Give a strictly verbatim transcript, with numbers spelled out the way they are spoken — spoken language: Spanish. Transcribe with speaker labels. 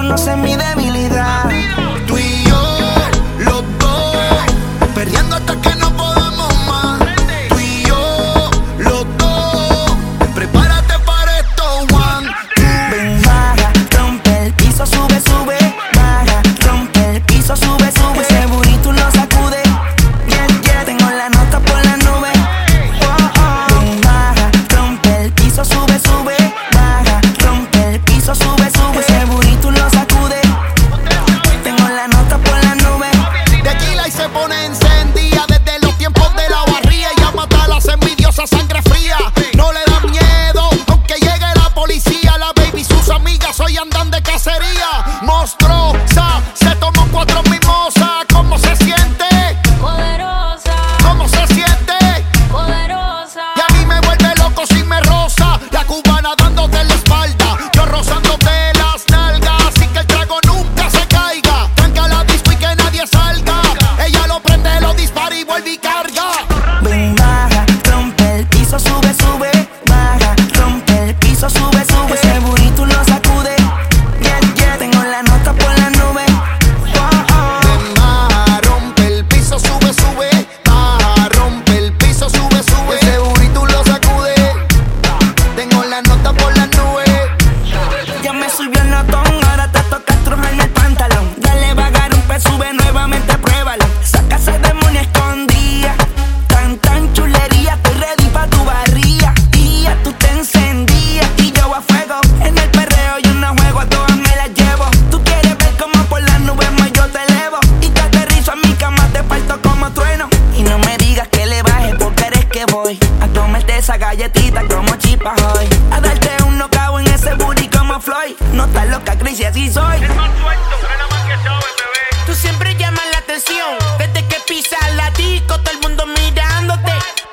Speaker 1: conoces mi debilidad.
Speaker 2: Tú y yo, los dos, perreando hasta que no podamos más. Tú y yo, los dos, prepárate para esto, one, two.
Speaker 1: Ven, baja, rompe el piso, sube, sube. Baja, rompe el piso, sube, sube. Ese burrito lo sacude. Yeah, yeah, tengo la nota por la nube. Oh, oh. Ven, baja, rompe el piso, sube, sube. Baja, rompe el piso, sube, sube. Ese burrito lo sacude. Tengo la nota por la nube.
Speaker 2: Tequila y se pone encendida desde los tiempos de la barría. Ella mata a las envidiosas, sangre fría. No le da miedo, aunque llegue la policía. La baby y sus amigas hoy andan de cacería. Monstruosa, se tomó cuatro mimosas. ¿Cómo se siente?
Speaker 3: Poderosa,
Speaker 2: ¿Cómo se siente?
Speaker 3: poderosa.
Speaker 2: Y a mí me vuelve loco si me rosa. La cubana dándote la espalda, yo rozándote las nalgas. Así que el trago nunca se caiga. Tranca la disco y que nadie salga. Ella lo prende, lo dispara y vuelve y carga.
Speaker 1: Ven, baja, rompe el piso, sube, sube. Baja, rompe el piso, sube, sube. Ese burrito lo sacude. Yeah, yeah, tengo la nota por la nube. Oh, oh.
Speaker 2: Ven, baja, rompe el piso, sube, sube. Baja, rompe el piso, sube, sube. Ese burrito lo sacude. Tengo la nota por la nube.
Speaker 1: Ya me subió el notón, ahora te toca estrujarme el pantalón. Dale, vagar un pez, sube nuevamente, pruébalo. Saca ese demonio escondida. Tan, tan chulería, estoy ready pa' tu barría. Y ya tú te encendías y yo a fuego. En el perreo yo no juego, a todas me las llevo. Tú quieres ver cómo por las nubes más yo te elevo. Y te aterrizo a mi cama, te parto como trueno. Y no me digas que le bajes porque eres que voy a comerte esa galletita como chipa hoy. A darte un knockout en ese booty como Floyd. No estás loca, Chris, y así soy.
Speaker 4: El más suelto, frena más que sabe, bebé.
Speaker 5: Tú siempre llamas la atención. Desde que pisas la disco, todo el mundo mirándote.